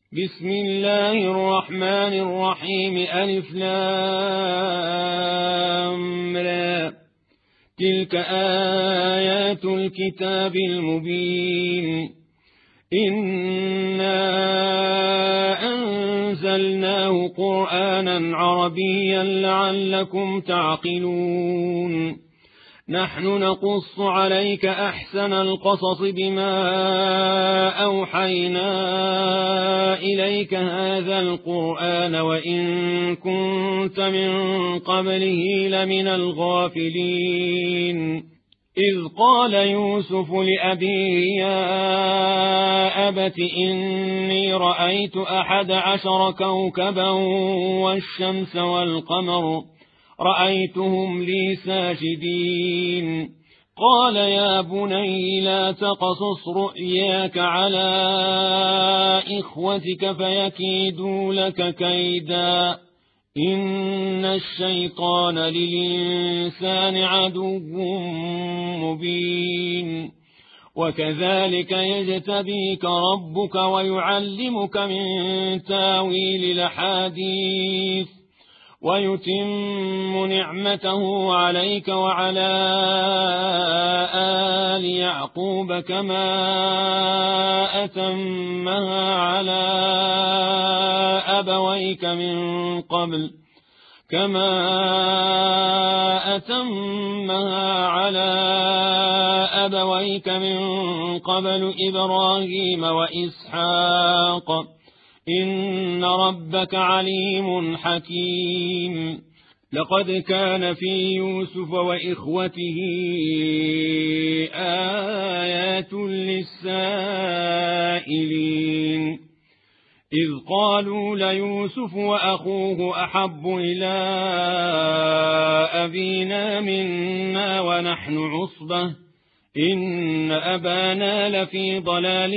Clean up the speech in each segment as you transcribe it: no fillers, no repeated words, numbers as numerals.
بسم الله الرحمن الرحيم ألف لام را تلك آيات الكتاب المبين إنا أنزلناه قرآنا عربيا لعلكم تعقلون نحن نقص عليك أحسن القصص بما أوحينا إليك هذا القرآن وإن كنت من قبله لمن الغافلين إذ قال يوسف لأبيه يا أبت إني رأيت 11 كوكبا والشمس والقمر رأيتهم لي ساجدين قال يا بني لا تقصص رؤياك على إخوتك فيكيدوا لك كيدا إن الشيطان للإنسان عدو مبين وكذلك يجتبيك ربك ويعلمك من تاويل الأحاديث ويتم نعمته عليك وعلى آل يعقوب كما أتمها على أبويك من قبل إبراهيم وإسحاق إن ربك عليم حكيم لقد كان في يوسف وإخوته آيات للسائلين إذ قالوا ليوسف وأخوه أحب إلى أبينا منا ونحن عصبة إن أبانا لفي ضلال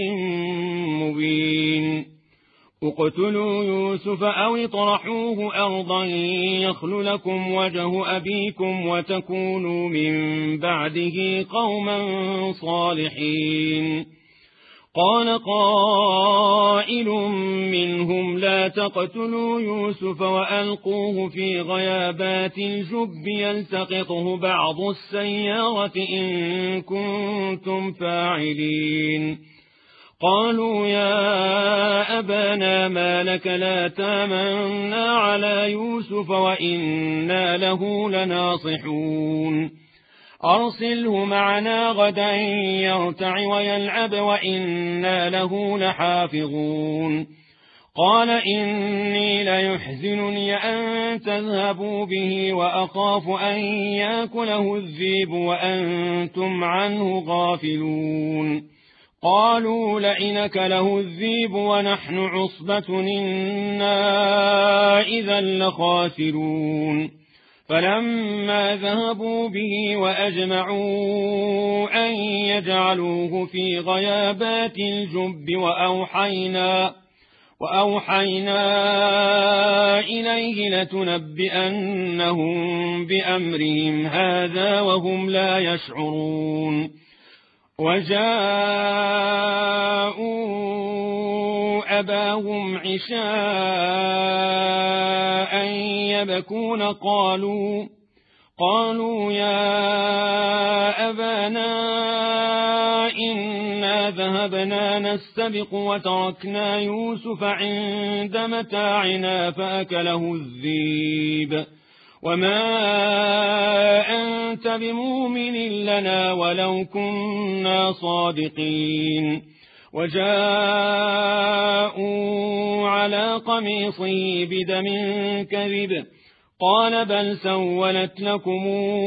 مبين اقتلوا يوسف أو اطرحوه أرضا يخل لكم وجه أبيكم وتكونوا من بعده قوما صالحين قال قائل منهم لا تقتلوا يوسف وألقوه في غيابات الجب يلتقطه بعض السيارة إن كنتم فاعلين قالوا يا أبانا ما لك لا تامنا على يوسف وإنا له لناصحون أرسله معنا غدا يرتع ويلعب وإنا له لحافظون قال إني ليحزنني أن تذهبوا به وأخاف أن يأكله الذئب وأنتم عنه غافلون قالوا لئن أكله الذئب ونحن عصبة إنا إذا لخاسرون فلما ذهبوا به وأجمعوا أن يجعلوه في غيابات الجب وأوحينا إليه لتنبئنهم بأمرهم هذا وهم لا يشعرون وجاءوا أباهم عشاء يبكون قالوا يا أبانا إنا ذهبنا نستبق وتركنا يوسف عند متاعنا فأكله الذئب وما أنت بمؤمن لنا ولو كنا صادقين وجاءوا على قميصه بدم كذب قال بل سولت لكم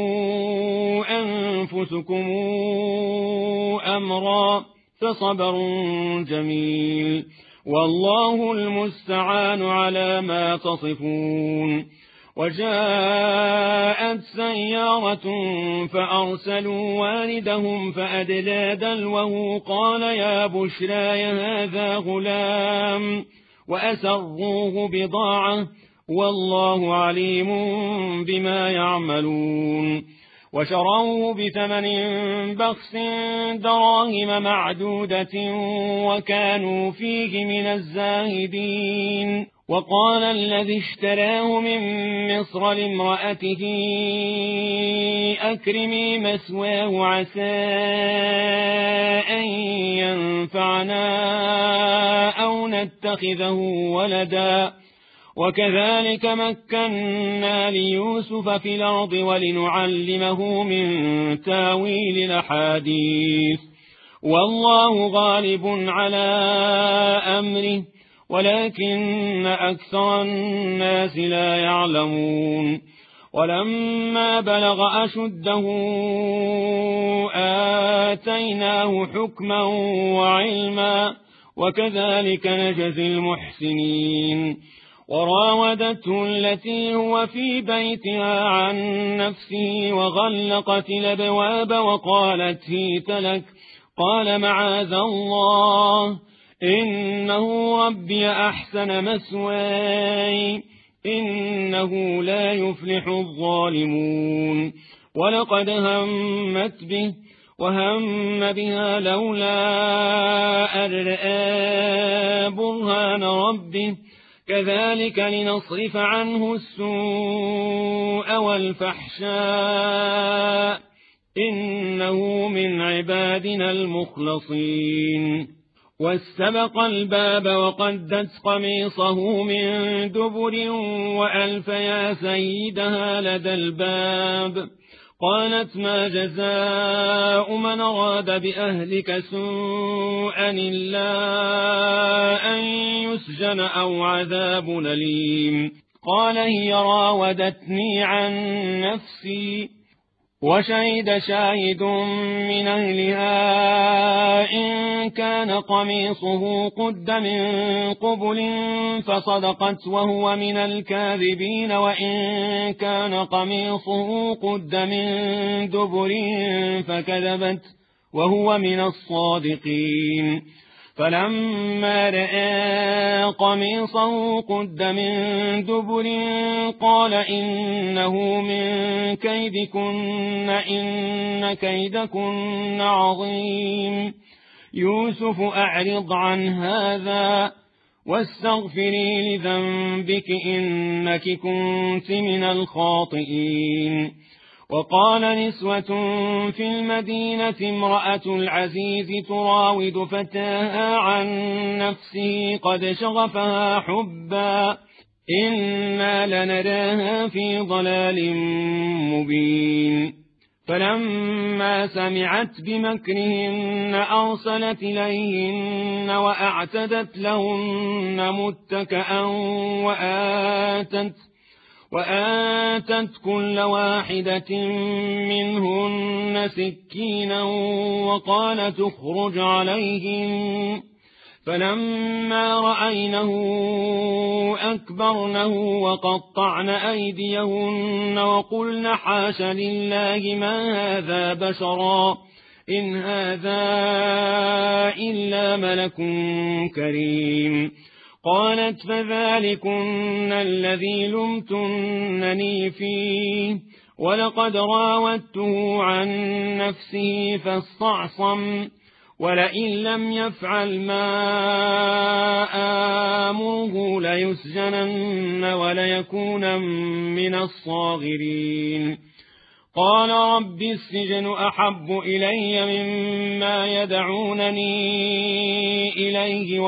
أنفسكم أمرا فصبر جميل والله المستعان على ما تصفون وجاءت سيارة فأرسلوا واردهم فأدلى دلوه قال يا بشرى هذا غلام وأسروه بضاعة والله عليم بما يعملون وشروه بثمن بخس دراهم معدودة وكانوا فيه من الزاهدين. وقال الذي اشتراه من مصر لامرأته أكرمي مثواه عسى أن ينفعنا أو نتخذه ولدا وكذلك مكنا ليوسف في الأرض ولنعلمه من تاويل الأحاديث والله غالب على أمره ولكن أكثر الناس لا يعلمون. ولما بلغ أشده آتيناه حكما وعلما وكذلك نجزي المحسنين. وراودته التي هو في بيتها عن نفسه وغلقت الأبواب وقالت هيت لك قال معاذ الله إنه ربي أحسن مثواي إنه لا يفلح الظالمون. ولقد همت به وهم بها لولا أن رأى برهان ربه كذلك لنصرف عنه السوء والفحشاء إنه من عبادنا المخلصين. واستبق الباب وقدت قميصه من دبر وألف يا سيدها لدى الباب. قالت ما جزاء من أراد بأهلك سوءا إلا أن يسجن أو عذاب أليم. قال هي راودتني عن نفسي وشهد شاهد من أهلها إن كان قميصه قد من قبل فصدقت وهو من الكاذبين وإن كان قميصه قد من دبر فكذبت وهو من الصادقين. فلما رأى قميصه قد من دبر قال إنه من كيدكن إن كيدكن عظيم. يوسف أعرض عن هذا واستغفري لذنبك إنك كنت من الخاطئين. وقال نسوة في المدينة امرأة العزيز تراود فتاها عن نفسه قد شغفها حبا إنا لنراها في ضلال مبين. فلما سمعت بمكرهن أرسلت إليهن وأعتدت لهن متكئا وآتت كل واحدة منهن سكينا وقالت اخرج عليهم. فلما رأينه أكبرنه وقطعن أيديهن وقلن حاش لله ما هذا بشرا إن هذا إلا ملك كريم. قالت فذلكن الذي لمتنني فيه ولقد راودته عن نفسه فاستعصم ولئن لم يفعل ما آمره ليسجنن وليكون من الصاغرين. قال رب السجن أحب إلي مما يدعونني إليه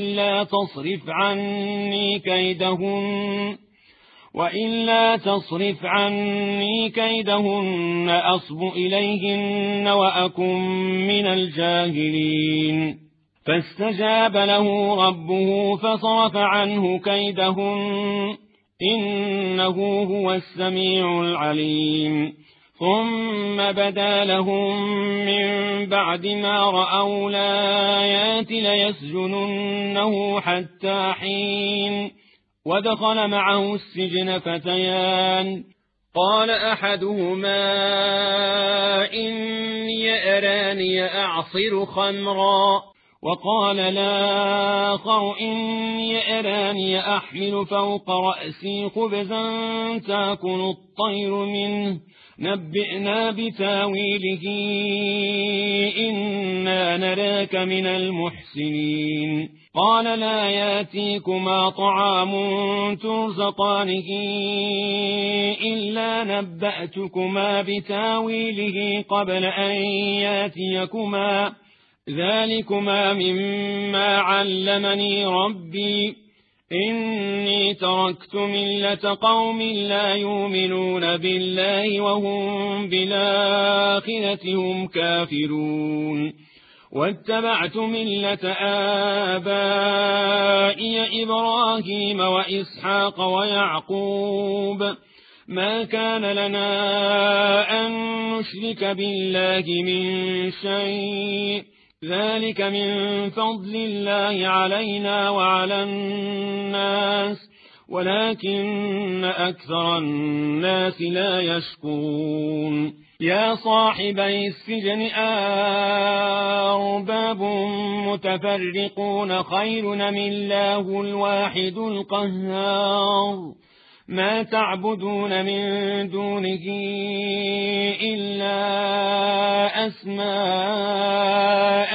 وإلا تصرف عني كيدهن أصب إليهن وأكن من الجاهلين. فاستجاب له ربه فصرف عنه كيدهن إنه هو السميع العليم. ثم بدا لهم من بعد ما رأوا الآيات ليسجننه حتى حين. ودخل معه السجن فتيان قال أحدهما إني أراني أعصر خمرا وقال الآخر إني أراني أحمل فوق رأسي خبزا تأكل الطير منه نبئنا بتاويله إنا نراك من المحسنين قال لا ياتيكما طعام ترزقانه إلا نبأتكما بتاويله قبل أن ياتيكما ذلكما مما علمني ربي إني تركت ملة قوم لا يؤمنون بالله وهم بالآخرة هم كافرون واتبعت ملة آبائي إبراهيم وإسحاق ويعقوب ما كان لنا أن نشرك بالله من شيء ذلك من فضل الله علينا وعلى الناس ولكن أكثر الناس لا يشكرون يا صاحبي السجن أرباب متفرقون خير أم الله الواحد القهار ما تعبدون من دونه إلا أسماء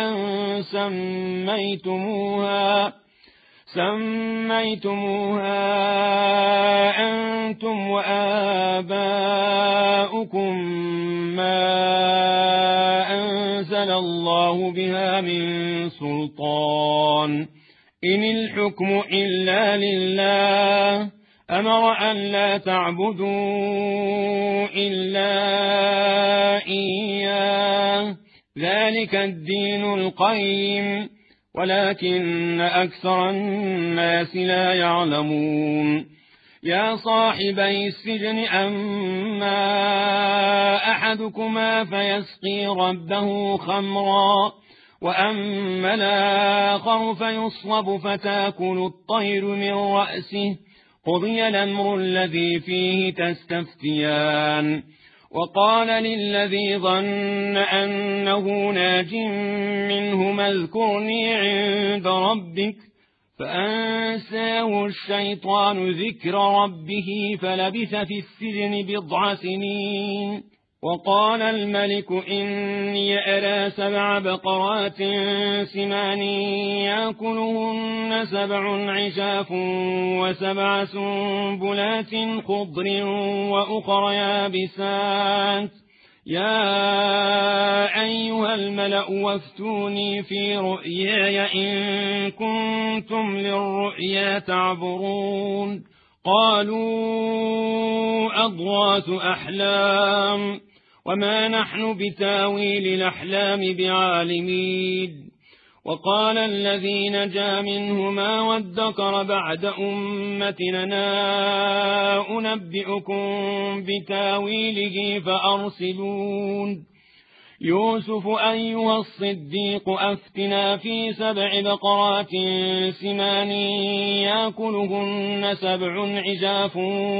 سميتموها أنتم وآباؤكم ما أنزل الله بها من سلطان إن الحكم إلا لله أمر أن لا تعبدوا إلا إياه ذلك الدين القيم ولكن أكثر الناس لا يعلمون يا صاحبي السجن أما أحدكما فيسقي ربه خمرا وأما الآخر فيصلب فتأكل الطير من رأسه قضي الأمر الذي فيه تستفتيان وقال للذي ظن أنه ناج منهما اذكرني عند ربك فأنساه الشيطان ذكر ربه فلبث في السجن 9 سنين وقال الملك إني أرى 7 بقرات سمان يأكلهن 7 عجاف و7 سنبلات خضر وأخر يابسات يا أيها الملأ وافتوني في رؤياي إن كنتم للرؤيا تعبرون قالوا أضغاث أحلام وما نحن بتاويل الأحلام بعالمين وقال الذي نجا منهما وادكر بعد أمتنا أنبئكم بتاويله فأرسلون يوسف أيها الصديق أفتنا في 7 بقرات سمان يأكلهن 7 عجاف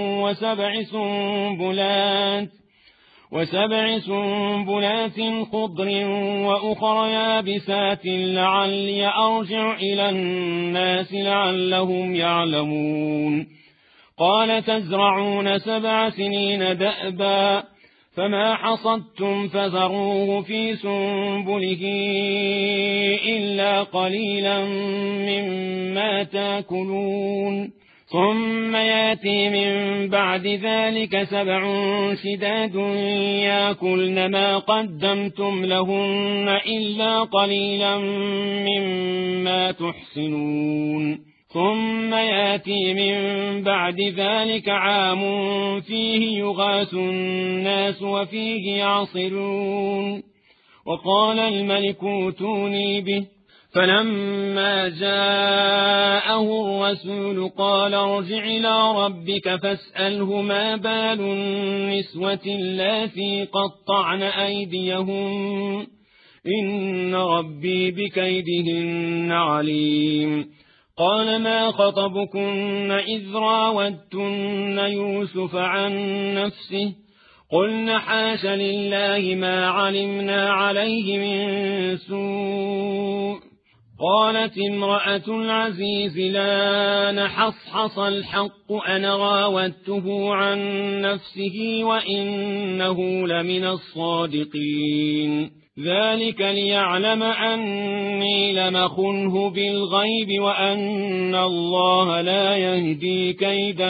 و7 سنبلات خضر وأخر يابسات لعلي أرجع إلى الناس لعلهم يعلمون قال تزرعون 7 سنين دأبا فما حصدتم فذروه في سنبله إلا قليلا مما تأكلون ثم ياتي من بعد ذلك 7 شداد يأكلن ما قدمتم لهن إلا قليلا مما تحسنون ثم ياتي من بعد ذلك عام فيه يغاث الناس وفيه يعصرون وقال الملك ائتوني به فلما جاءه الرسول قال ارجع إلى ربك فاسأله ما بال النسوة اللاتي قطعن أيديهن إن ربي بكيدهن عليم قال ما خطبكن إذ راوتن يوسف عن نفسه قلن حاش لله ما علمنا عليه من سوء قالت امرأة العزيز لا نحصحص الحق أنا راودته عن نفسه وإنه لمن الصادقين ذلك ليعلم أني لم أخنه بالغيب وأن الله لا يهدي كيد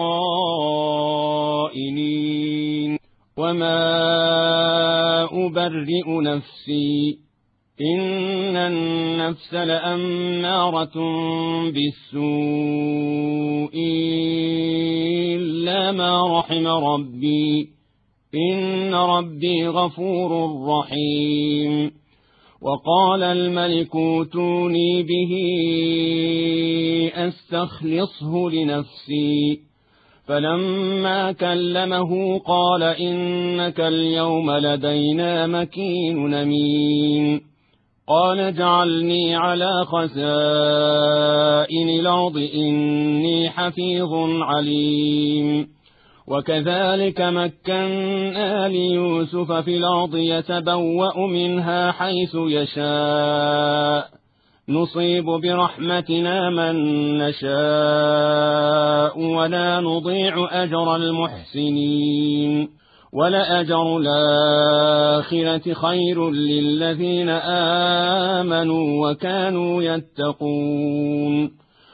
الخائنين وما أبرئ نفسي إن النفس لأمارة بالسوء إلا ما رحم ربي إن ربي غفور رحيم وقال الملك اوتوني به أستخلصه لنفسي فلما كلمه قال إنك اليوم لدينا مكين أمين قال اجعلني على خزائن الأرض إني حفيظ عليم وكذلك مكنا ليوسف في الأرض يتبوأ منها حيث يشاء نصيب برحمتنا من نشاء ولا نضيع أجر المحسنين ولأجر الآخرة خير للذين آمنوا وكانوا يتقون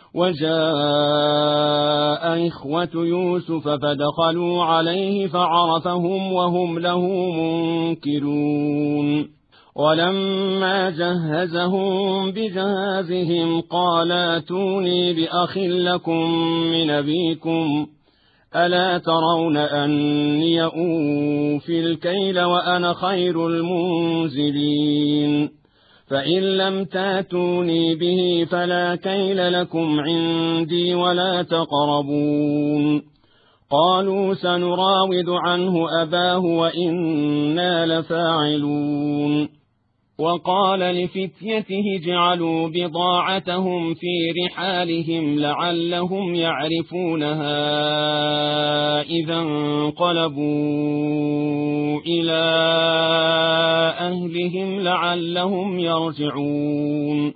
وجاء إخوة يوسف فدخلوا عليه فعرفهم وهم له منكرون ولما جهزهم بجهازهم قال ائتوني بأخ لكم من أبيكم ألا ترون أني أوفي الكيل وأنا خير المنزلين فإن لم تاتوني به فلا كيل لكم عندي ولا تقربون قالوا سنراود عنه أباه وإنا لفاعلون وقال لفتيته اجعلوا بضاعتهم في رحالهم لعلهم يعرفونها إذا انقلبوا إلى أهلهم لعلهم يرجعون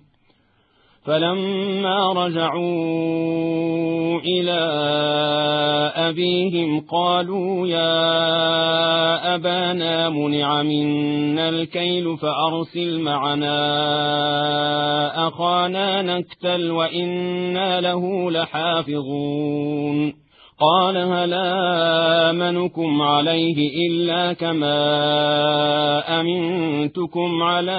فلما رجعوا إلى أبيهم قالوا يا أبانا منع منا الكيل فأرسل معنا أخانا نكتل وإنا له لحافظون قال هل آمنكم عليه إلا كما أمنتكم على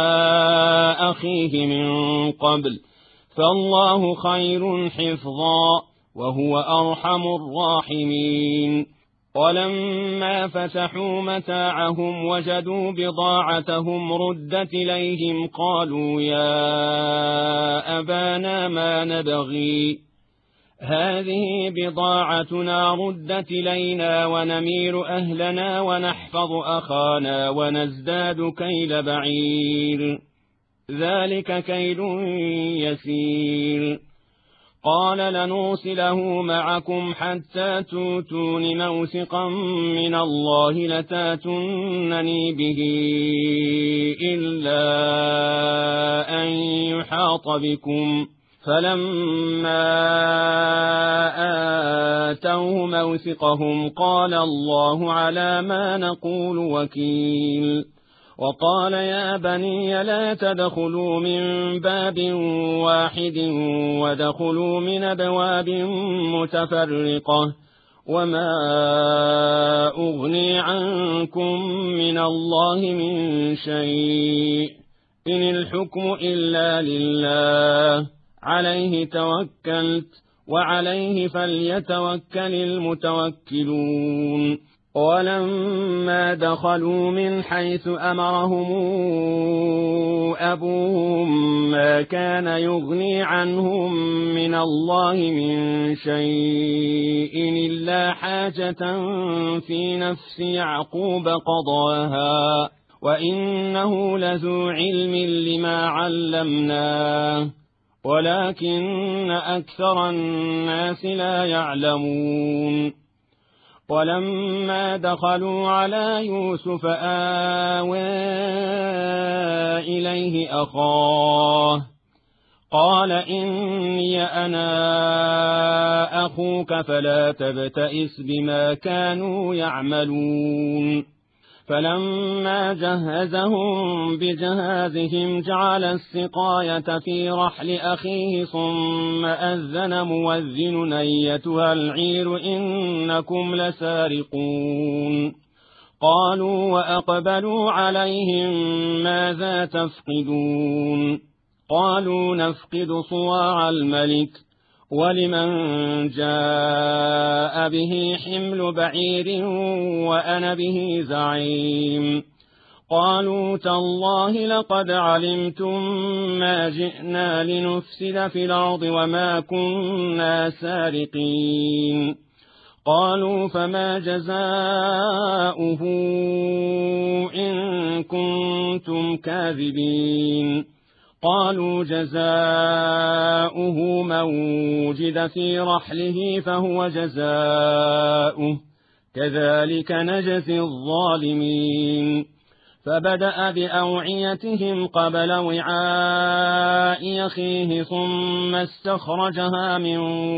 أخيه من قبل فالله خير حفظا وهو أرحم الراحمين ولما فتحوا متاعهم وجدوا بضاعتهم ردت إليهم قالوا يا أبانا ما نبغي هذه بضاعتنا ردت إلينا ونمير أهلنا ونحفظ أخانا ونزداد كيل بعير ذلك كيل يسير قال لنرسله معكم حتى توتون موثقا من الله لتاتونني به إلا أن يحاط بكم فلما آتوه موثقهم قال الله على ما نقول وكيل وقال يا بني لا تدخلوا من باب واحد ودخلوا من أبواب متفرقة وما أغني عنكم من الله من شيء إن الحكم إلا لله عليه توكلت وعليه فليتوكل المتوكلون ولما دخلوا من حيث أمرهم أبوهم ما كان يغني عنهم من الله من شيء إلا حاجة في نفس يعقوب قضاها وإنه لذو علم لما علمناه ولكن أكثر الناس لا يعلمون ولما دخلوا على يوسف آوى إليه أخاه قال إني أنا أخوك فلا تبتئس بما كانوا يعملون. فلما جهزهم بجهازهم جعل السقاية في رحل أخيه ثم أذن مؤذن أيتها العير إنكم لسارقون. قالوا وأقبلوا عليهم ماذا تفقدون؟ قالوا نفقد صواع الملك ولمن جاء به حمل بعير وأنا به زعيم. قالوا تالله لقد علمتم ما جئنا لنفسد في الأرض وما كنا سارقين. قالوا فما جزاؤه إن كنتم كاذبين؟ قالوا جزاؤه من وجد في رحله فهو جزاؤه كذلك نجزي الظالمين. فبدأ بأوعيتهم قبل وعاء أخيه ثم استخرجها من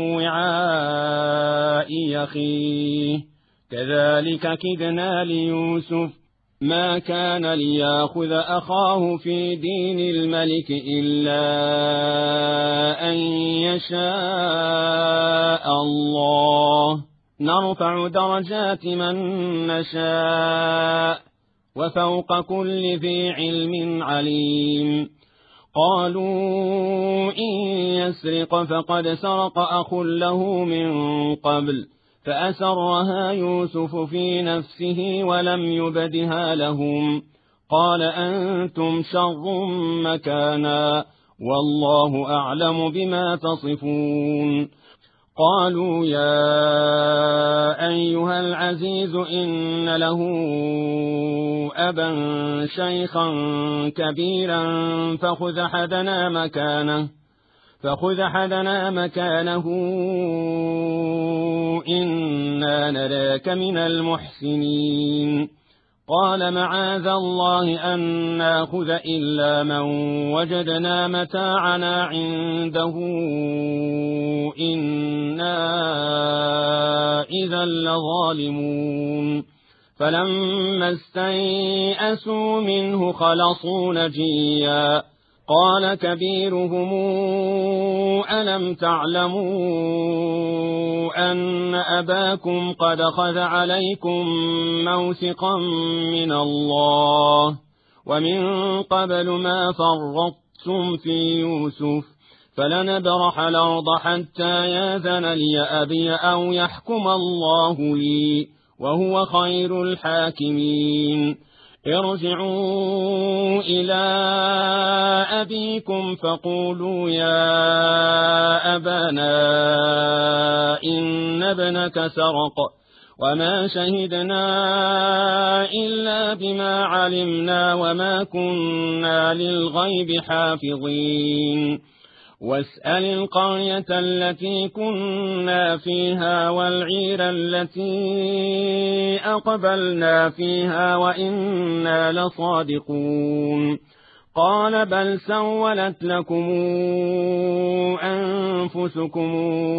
وعاء أخيه كذلك كدنا ليوسف ما كان ليأخذ أخاه في دين الملك إلا أن يشاء الله نرفع درجات من نشاء وفوق كل ذي علم عليم. قالوا إن يسرق فقد سرق أخ له من قبل فأسرها يوسف في نفسه ولم يبدها لهم. قال أنتم شر مكانا والله أعلم بما تصفون. قالوا يا أيها العزيز إن له أبا شيخا كبيرا فخذ أحدنا مكانه إنا نراك من المحسنين. قال معاذ الله أن ناخذ إلا من وجدنا متاعنا عنده إنا إذا لظالمون. فلما استيئسوا منه خلصوا نجيا قال كبيرهم ألم تعلموا أن أباكم قد أخذ عليكم موثقا من الله ومن قبل ما فرطتم في يوسف فلنبرح الأرض حتى يأذن لي أبي أو يحكم الله لي وهو خير الحاكمين. ارجعوا إلى أبيكم فقولوا يا أبانا إن ابنك سرق وما شهدنا إلا بما علمنا وما كنا للغيب حافظين. واسأل القرية التي كنا فيها والعير التي أقبلنا فيها وإنا لصادقون. قال بل سولت لكم أنفسكم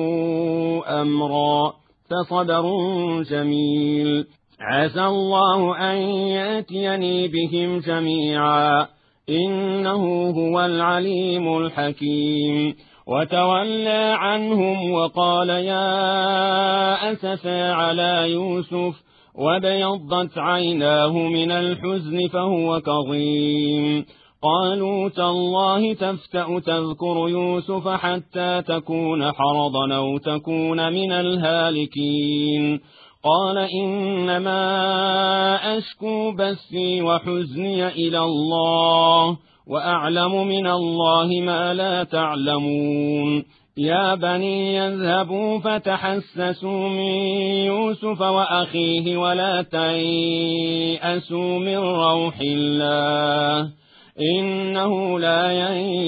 أمرا فصبر جميل عسى الله أن يأتيني بهم جميعا إنه هو العليم الحكيم. وتولى عنهم وقال يا أسفا على يوسف وابيضت عيناه من الحزن فهو كظيم. قالوا تالله تفتأ تذكر يوسف حتى تكون حرضا أو تكون من الهالكين. قال إنما أشكو بثي وحزني إلى الله وأعلم من الله ما لا تعلمون. يا بني يذهبوا فتحسسوا من يوسف وأخيه ولا تيأسوا من روح الله إنه لا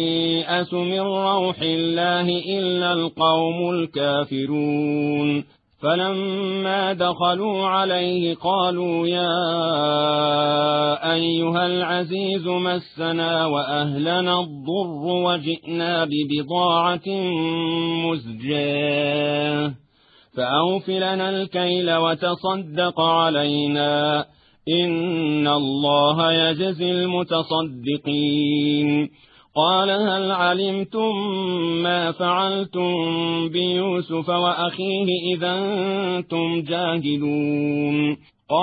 ييأس من روح الله إلا القوم الكافرون. فلما دخلوا عليه قالوا يا أيها العزيز مسنا وأهلنا الضر وجئنا ببضاعة مزجاة فأوف لنا الكيل وتصدق علينا إن الله يجزي المتصدقين. قال هل علمتم ما فعلتم بيوسف وأخيه إذا أنتم جاهلون؟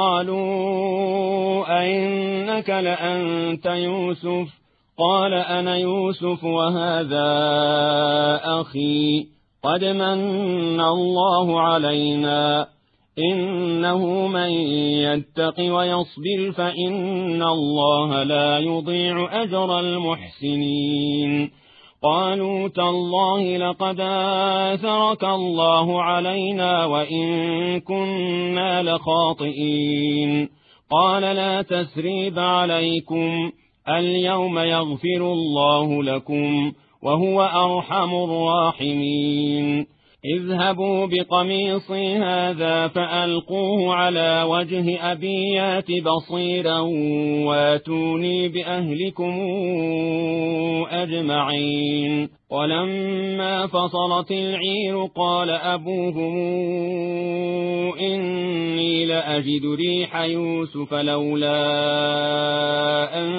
قالوا أئنك لأنت يوسف؟ قال أنا يوسف وهذا أخي قد من الله علينا إنه من يتق ويصبر فإن الله لا يضيع أجر المحسنين. قالوا تالله لقد آثرك الله علينا وإن كنا لخاطئين. قال لا تثريب عليكم اليوم يغفر الله لكم وهو أرحم الراحمين. اذهبوا بقميصي هذا فألقوه على وجه أبي يات بصيرا واتوني بأهلكم أجمعين. ولما فصلت العير قال أبوهم إني لأجد ريح يوسف لولا أن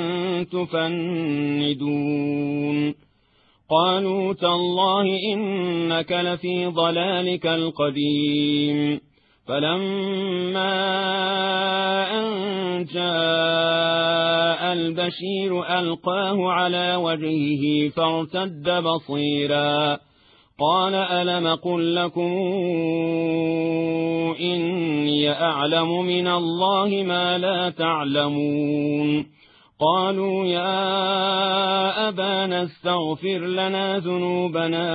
تفندون. قالوا تالله إنك لفي ضلالك القديم. فلما أن جاء البشير ألقاه على وجهه فارتد بصيرا قال ألم قل لكم إني أعلم من الله ما لا تعلمون؟ قالوا يا أبانا استغفر لنا ذنوبنا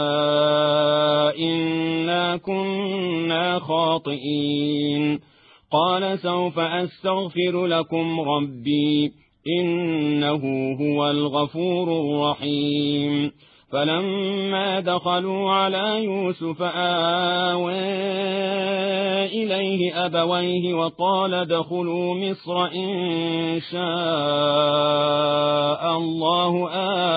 إنا كنا خاطئين. قال سوف أستغفر لكم ربي إنه هو الغفور الرحيم. فلما دخلوا على يوسف آوى إليه أبويه وقال ادخلوا مصر إن شاء الله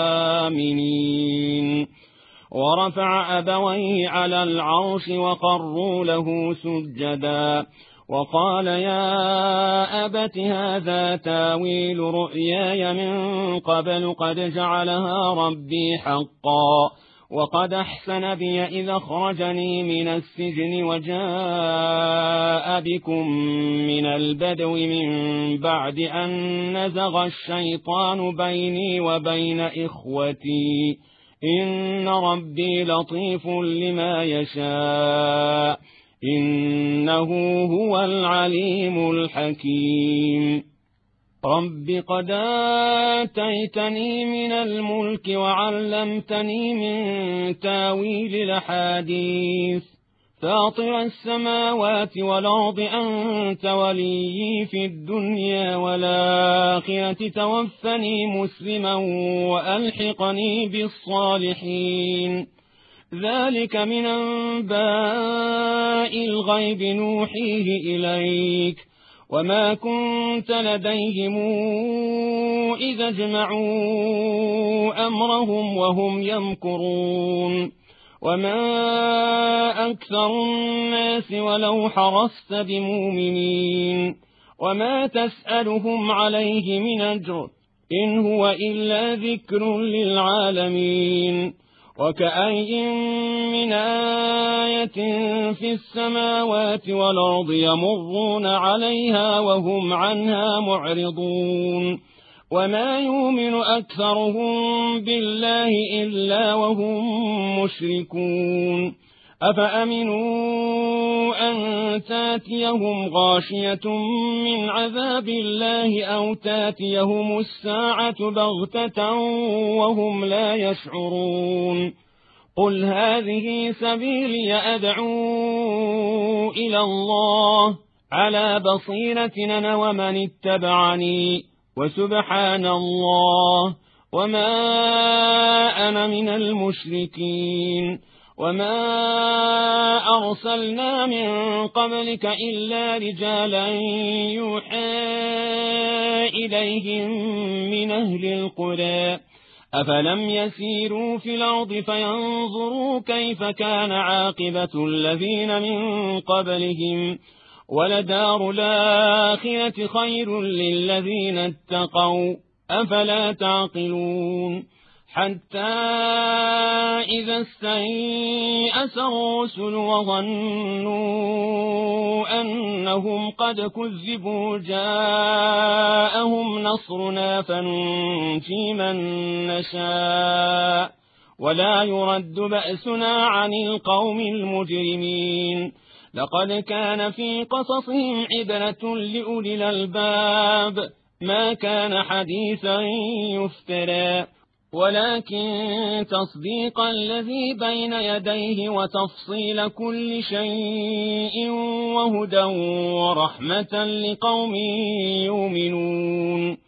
آمنين. ورفع أبويه على العرش وقروا له سجدا وقال يا أبت هذا تاويل رؤياي من قبل قد جعلها ربي حقا وقد أحسن بي إذا أخرجني من السجن وجاء بكم من البدو من بعد أن نزغ الشيطان بيني وبين إخوتي إن ربي لطيف لما يشاء إنه هو العليم الحكيم. رب قد آتيتني من الملك وعلمتني من تاويل الأحاديث فاطر السماوات والأرض أنت وليي في الدنيا والآخرة توفني مسلما وألحقني بالصالحين. ذلك من أنباء الغيب نوحيه إليك وما كنت لديهم إذا اجمعوا أمرهم وهم يمكرون. وما أكثر الناس ولو حرصت بمؤمنين وما تسألهم عليه من أجر إن هو إلا ذكر للعالمين. وكأي من آية في السماوات والأرض يمرون عليها وهم عنها معرضون. وما يؤمن أكثرهم بالله إلا وهم مشركون. أفأمنوا أن تاتيهم غاشية من عذاب الله أو تاتيهم الساعة بغتة وهم لا يشعرون. قل هذه سبيلي أدعو إلى الله على بصيرة أنا ومن اتبعني وسبحان الله وما أنا من المشركين. وما أرسلنا من قبلك إلا رجالا يوحى إليهم من أهل القرى أفلم يسيروا في الأرض فينظروا كيف كان عاقبة الذين من قبلهم ولدار الآخرة خير للذين اتقوا أفلا تعقلون حتى إذا استيأس الرسل وظنوا أنهم قد كذبوا جاءهم نصرنا فننجي من نشاء ولا يرد بأسنا عن القوم المجرمين لقد كان في قصصهم عبرة لأولي الألباب ما كان حديثا يفترى ولكن تصديق الذي بين يديه وتفصيل كل شيء وهدى ورحمة لقوم يؤمنون